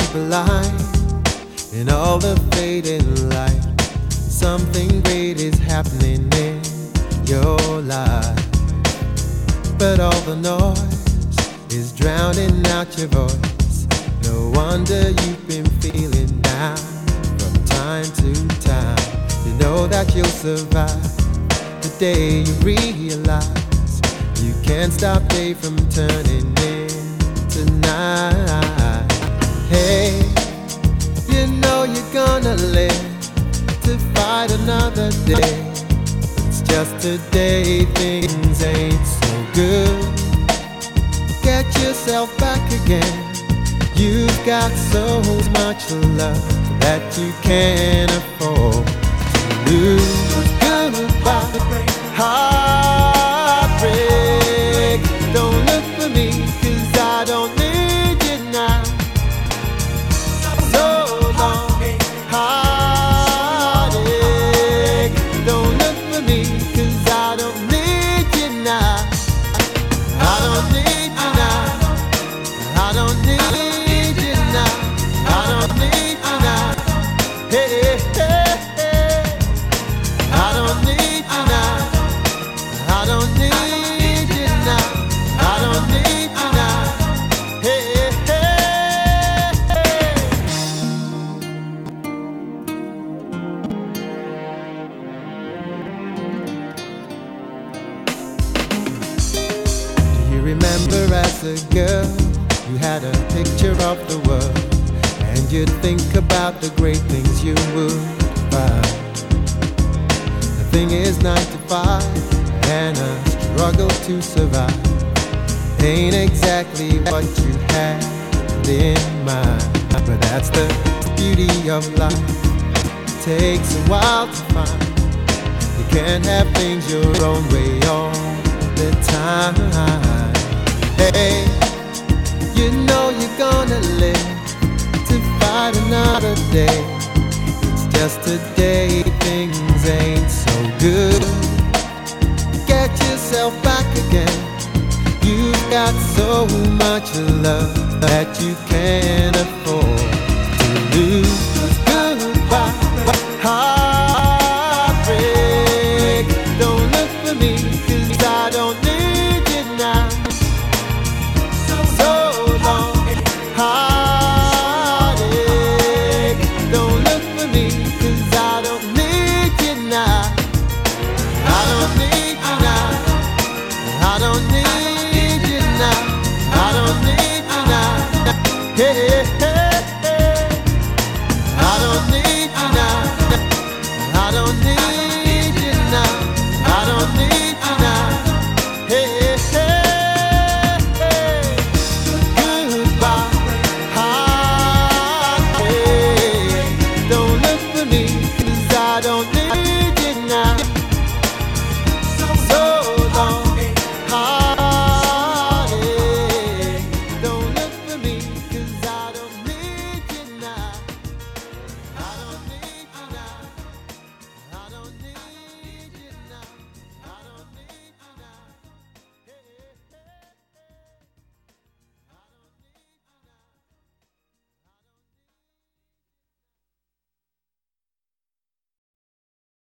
blind in all the fading light. Something great is happening in your life, but all the noise is drowning out your voice. No wonder you've been feeling down from time to time. You know that you'll survive the day you realize you can't stop day from turning into night. Hey, you know you're gonna live to fight another day. It's just today things ain't so good. Get yourself back again. You've got so much love that you can't afford to lose. Goodbye, heartbreak. Don't look for me, 'cause I don't need you now. So long, heartache. Don't look for me, 'cause I don't need you now. I don't need you now. I don't need you now. I don't need you now. Hey, hey, hey. I don't need you now. I don't need you now. I don't need you now. Hey, hey, hey. Do you remember as a girl you had a picture of the world, and you'd think about the great things you would find? The thing is 9 to 5 and a struggle to survive ain't exactly what you had in mind. But that's the beauty of life. It takes a while to find. You can't have things your own way all the time. Hey, you know you're gonna live to fight another day. It's just today things ain't so good. Get yourself back again. You've got so much love that you can't afford